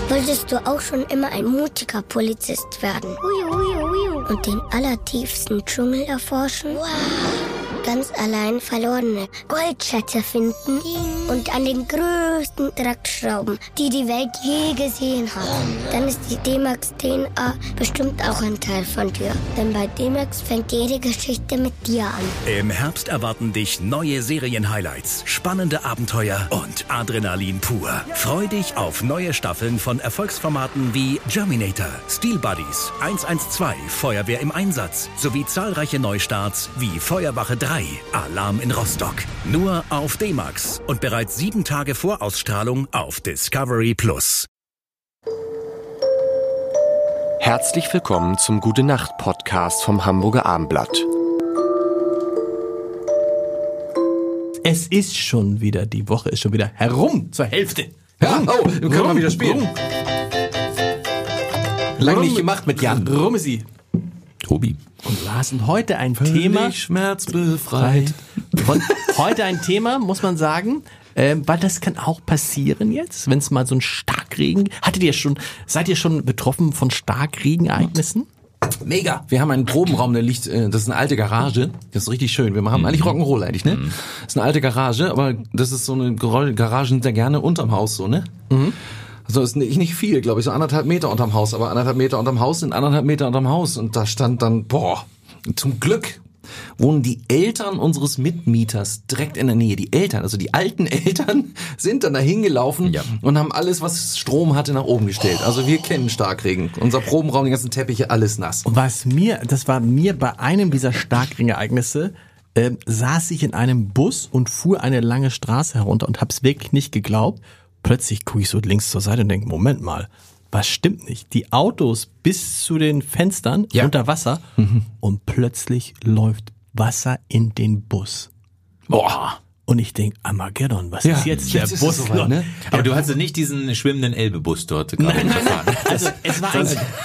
Wolltest du auch schon immer ein mutiger Polizist werden? Und den allertiefsten Dschungel erforschen? Wow. Ganz allein verlorene Goldschätze finden und an den größten Dreck schrauben, die die Welt je gesehen hat. Dann ist die D-Max DNA bestimmt auch ein Teil von dir. Denn bei D-Max fängt jede Geschichte mit dir an. Im Herbst erwarten dich neue Serien-Highlights, spannende Abenteuer und Adrenalin pur. Freu dich auf neue Staffeln von Erfolgsformaten wie Germinator, Steel Buddies, 112, Feuerwehr im Einsatz sowie zahlreiche Neustarts wie Feuerwache 3, Alarm in Rostock. Nur auf D-Max und bereits 7 Tage vor Ausstrahlung auf Discovery+. Herzlich willkommen zum Gute-Nacht-Podcast vom Hamburger Abendblatt. Es ist schon wieder, die Woche ist schon wieder herum, zur Hälfte. Ja, oh, dann können wir wieder spielen. Lange nicht gemacht mit Jan. Rum ist sie. Tobi. Und Lars, und heute ein Thema. Schmerzbefreit. Und heute ein Thema, muss man sagen, weil das kann auch passieren jetzt, wenn es mal so ein Starkregen. Seid ihr schon betroffen von Starkregenereignissen? Mega. Wir haben einen Probenraum, der liegt, das ist eine alte Garage. Das ist richtig schön. Wir machen eigentlich Rock'n'Roll eigentlich, ne? Das ist eine alte Garage, aber das ist so eine Garage, sind ja gerne unterm Haus, so, ne? Also ist nicht viel, glaube ich, so 1,5 Meter unterm Haus, aber 1,5 Meter unterm Haus sind 1,5 Meter unterm Haus. Und da stand dann, zum Glück wohnen die Eltern unseres Mitmieters direkt in der Nähe. Die Eltern, also die alten Eltern, sind dann da hingelaufen und haben alles, was Strom hatte, nach oben gestellt. Also wir kennen Starkregen. Unser Probenraum, die ganzen Teppiche, alles nass. Und das war mir bei einem dieser Starkregenereignisse, saß ich in einem Bus und fuhr eine lange Straße herunter und hab's wirklich nicht geglaubt. Plötzlich gucke ich so links zur Seite und denke, Moment mal, was stimmt nicht? Die Autos bis zu den Fenstern unter Wasser und plötzlich läuft Wasser in den Bus. Boah. Und ich denke, Armageddon, was ist jetzt der Bus? Soweit, ne? Aber du hast nicht diesen schwimmenden Elbe-Bus dort gerade gefahren. Also es war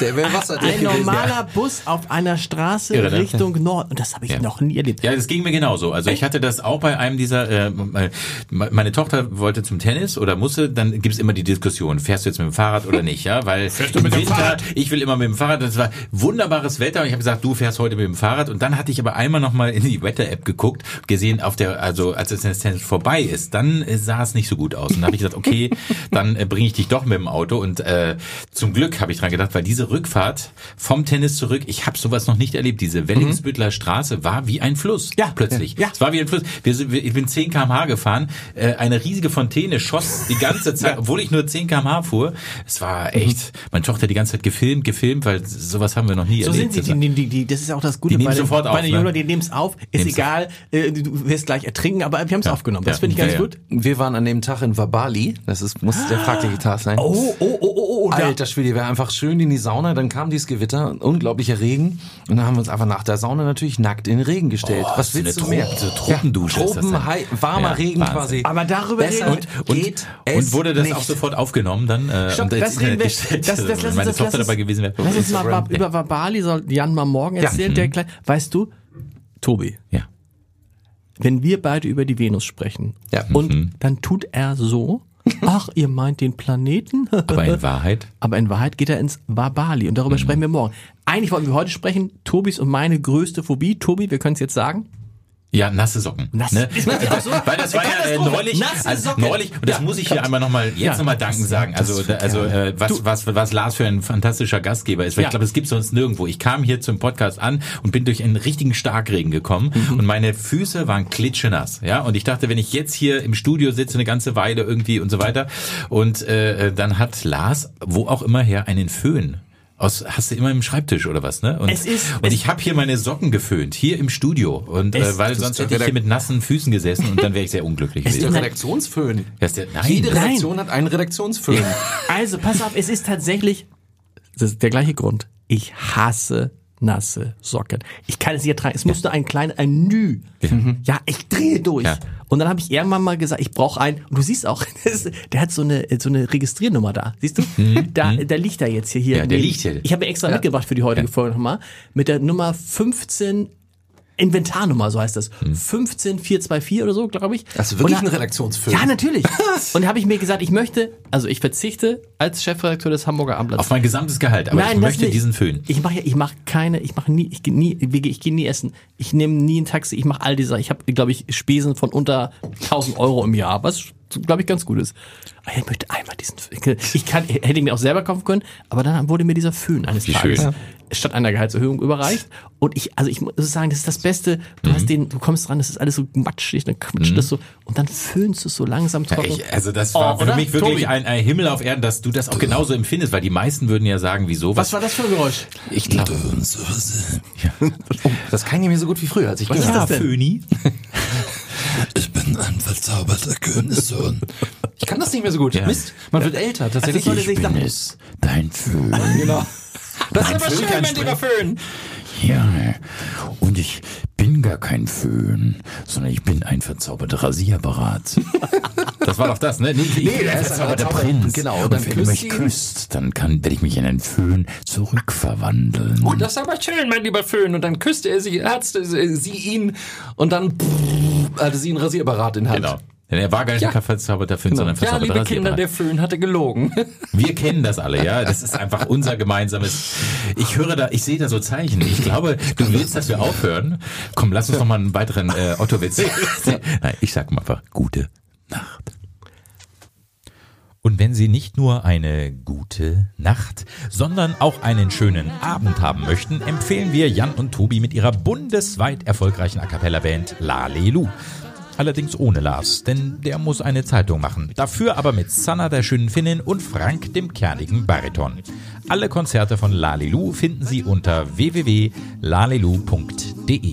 ein normaler Bus auf einer Straße Richtung Nord. Und das habe ich noch nie erlebt. Ja, das ging mir genauso. Also ich hatte das auch bei einem dieser, meine Tochter wollte zum Tennis oder musste, dann gibt's immer die Diskussion, fährst du jetzt mit dem Fahrrad oder nicht? Ja, weil im Winter, ich will immer mit dem Fahrrad, das war wunderbares Wetter und ich habe gesagt, du fährst heute mit dem Fahrrad. Und dann hatte ich aber einmal nochmal in die Wetter-App geguckt, gesehen als es Tennis vorbei ist, dann sah es nicht so gut aus. Und dann habe ich gesagt, okay, dann bringe ich dich doch mit dem Auto. Und zum Glück habe ich dran gedacht, weil diese Rückfahrt vom Tennis zurück, ich habe sowas noch nicht erlebt. Diese Wellingsbüttler Straße war wie ein Fluss. Ja, plötzlich. Ja. Es war wie ein Fluss. Ich bin 10 km/h gefahren. Eine riesige Fontäne schoss die ganze Zeit, obwohl ich nur 10 km/h fuhr. Es war echt, meine Tochter die ganze Zeit gefilmt, weil sowas haben wir noch nie erlebt. So sind sie, das ist auch das Gute bei den Jungen, die nehmen es auf. Ist egal, du wirst gleich ertrinken, aber wir haben es aufgenommen. Das finde ich ganz gut. Wir waren an dem Tag in Vabali. Muss der fragliche Tag sein. Oh. Alter Schwede, wir waren einfach schön in die Sauna. Dann kam dieses Gewitter, unglaublicher Regen. Und dann haben wir uns einfach nach der Sauna natürlich nackt in den Regen gestellt. Was willst du mehr? So Tropendusche. Warmer Regen Wahnsinn. Quasi. Aber darüber und wurde das auch sofort aufgenommen dann? Meine Tochter dabei gewesen wäre. Lass uns mal über Vabali, soll Jan mal morgen erzählen. Weißt du, Tobi? Ja. Wenn wir beide über die Venus sprechen und dann tut er so, ach, ihr meint den Planeten? Aber in Wahrheit geht er ins Vabali und darüber sprechen wir morgen. Eigentlich wollten wir heute sprechen, Tobis und meine größte Phobie. Tobi, wir können es jetzt sagen. Ja, nasse Socken. Ne? Weil das war ja neulich, und das muss ich hier einmal nochmal danken sagen. Was Lars für ein fantastischer Gastgeber ist, weil ich glaube, das gibt's sonst nirgendwo. Ich kam hier zum Podcast an und bin durch einen richtigen Starkregen gekommen und meine Füße waren klitschenass, ja, und ich dachte, wenn ich jetzt hier im Studio sitze eine ganze Weile irgendwie und so weiter und dann hat Lars, wo auch immer her, einen Föhn. Hast du immer im Schreibtisch oder was, ne? Und ich habe hier meine Socken geföhnt, hier im Studio. Und weil sonst hätte ich hier mit nassen Füßen gesessen und dann wäre ich sehr unglücklich gewesen. Ist der Redaktionsföhn? Jede Redaktion hat einen Redaktionsföhn. Also, pass auf, es ist tatsächlich der gleiche Grund. Ich hasse nasse Socken. Ich kann es nicht ertragen. Es musste ein Nü. Ja, ich drehe durch. Ja. Und dann habe ich irgendwann mal gesagt, ich brauche einen. Und du siehst auch, der hat so eine Registriernummer da. Siehst du? Da liegt er jetzt hier. Ja, der liegt hier. Ich habe extra mitgebracht für die heutige Folge nochmal. Mit der Nummer 15 Inventarnummer, so heißt das. 15424 oder so, glaube ich. Hast du wirklich Und einen Redaktionsfilm? Ja, natürlich. Und da habe ich mir gesagt, ich verzichte als Chefredakteur des Hamburger Abendblatts. Auf mein gesamtes Gehalt, aber ich möchte diesen Föhn. Ich gehe nie essen. Ich nehme nie ein Taxi, ich mache all diese Sachen. Ich habe, glaube ich, Spesen von unter 1.000 Euro im Jahr, was, glaube ich, ganz gut ist. Aber ich möchte einmal diesen Föhn. Hätte ich mir auch selber kaufen können, aber dann wurde mir dieser Föhn eines Tages statt einer Gehaltserhöhung überreicht. Und ich muss sagen, das ist das Beste. Du kommst dran, das ist alles so matschig, dann quatscht das so und dann föhnst du es so langsam trocken. Also das war für mich wirklich ein Himmel auf Erden, dass du das auch genauso empfindest, weil die meisten würden ja sagen, wieso? Was war das für ein Geräusch? Ich glaube, das kann ich nicht mehr so gut wie früher, als ich Was ist das denn? Föhni? Ich bin ein verzauberter Königssohn. Ich kann das nicht mehr so gut. Ja. Mist, man wird älter, tatsächlich. sollte sich sagen. Es, dein Föhn. Genau. Das ist aber Föhn schön, kann mein lieber Föhn. Ja, und ich bin gar kein Föhn, sondern ich bin ein verzauberter Rasierapparat. Das war doch das, ne? Nee, er ist Aber der Prinz. Genau, Und dann wenn du mich küsst ihn. küsst, dann werde ich mich in einen Föhn zurückverwandeln. Oh, das ist aber schön, mein lieber Föhn. Und dann küsste er sie, herzte sie ihn und dann hatte sie einen Rasierapparat in Hand. Genau. Denn er war gar nicht ein verzauberter Föhn, sondern ein Ja, verzauberter liebe Kinder, Rasierapparat. der Föhn hatte gelogen. Wir kennen das alle, ja. Das ist einfach unser gemeinsames. Ich sehe da so Zeichen. Ich glaube, du willst, dass wir aufhören. Komm, lass uns noch mal einen weiteren Otto-Witz. Nein, ich sag mal einfach gute Nacht. Und wenn Sie nicht nur eine gute Nacht, sondern auch einen schönen Abend haben möchten, empfehlen wir Jan und Tobi mit ihrer bundesweit erfolgreichen A-Cappella-Band Lalelu. Allerdings ohne Lars, denn der muss eine Zeitung machen. Dafür aber mit Sanna, der schönen Finnin, und Frank, dem kernigen Bariton. Alle Konzerte von Lalelu finden Sie unter www.lalelu.de.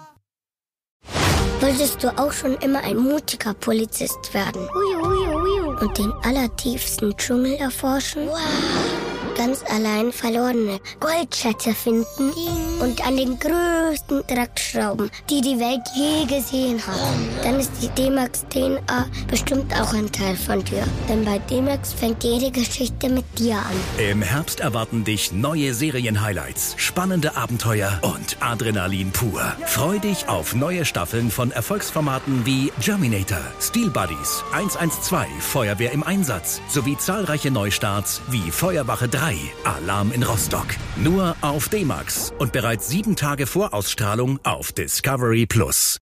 Wolltest du auch schon immer ein mutiger Polizist werden? Und den allertiefsten Dschungel erforschen? Ganz allein verlorene Goldschätze finden und an den größten Dreck schrauben, die die Welt je gesehen hat. Dann ist die D-Max DNA bestimmt auch ein Teil von dir. Denn bei D-Max fängt jede Geschichte mit dir an. Im Herbst erwarten dich neue Serien-Highlights, spannende Abenteuer und Adrenalin pur. Freu dich auf neue Staffeln von Erfolgsformaten wie Germinator, Steel Buddies, 112, Feuerwehr im Einsatz sowie zahlreiche Neustarts wie Feuerwache 3, Alarm in Rostock. Nur auf D-Max und bereits 7 Tage vor Ausstrahlung auf Discovery Plus.